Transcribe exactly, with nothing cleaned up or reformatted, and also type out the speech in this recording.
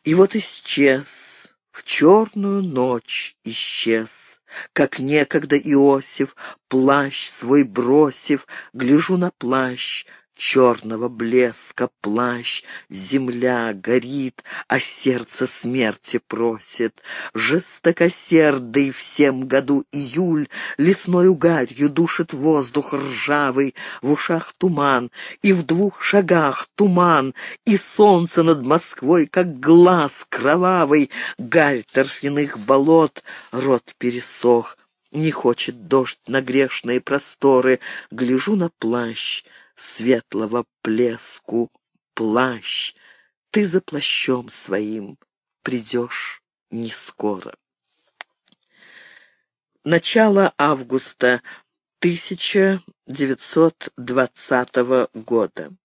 И вот исчез, в черную ночь исчез, как некогда Иосиф, плащ свой бросив, гляжу на плащ черного блеска, плащ, земля горит, а сердце смерти просит. Жестокосердый в сем году июль лесною гарью душит воздух ржавый, в ушах туман, и в двух шагах туман, и солнце над Москвой, как глаз кровавый, гарь торфяных болот, рот пересох. Не хочет дождь на грешные просторы, гляжу на плащ светлого блеску, плащ, ты за плащом своим придешь не скоро. Начало августа тысяча девятьсот двадцатого года.